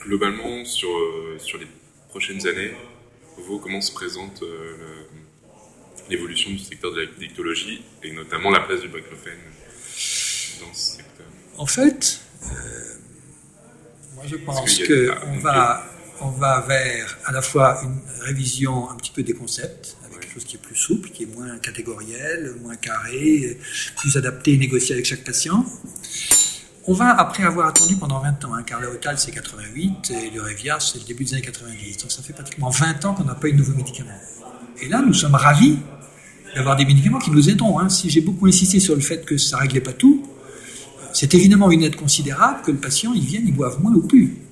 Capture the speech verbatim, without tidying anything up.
globalement, sur, euh, sur les prochaines années, vous, comment se présente euh, le, l'évolution du secteur de la dictologie et notamment la place du baclofen dans ce secteur? En fait, euh, moi je pense qu'on va, on va vers à la fois une révision un petit peu des concepts, avec ouais. quelque chose qui est plus souple, qui est moins catégoriel, moins carré, plus adapté et négocié avec chaque patient. On va, après avoir attendu pendant vingt ans, hein, car le Hotal c'est quatre-vingt-huit et le Revia c'est le début des années quatre-vingt-dix, donc ça fait pratiquement vingt ans qu'on n'a pas eu de nouveaux médicaments. Et là, nous sommes ravis d'avoir des médicaments qui nous aideront. Hein. Si j'ai beaucoup insisté sur le fait que ça ne réglait pas tout, c'est évidemment une aide considérable que le patient, il vienne, il boive moins ou plus.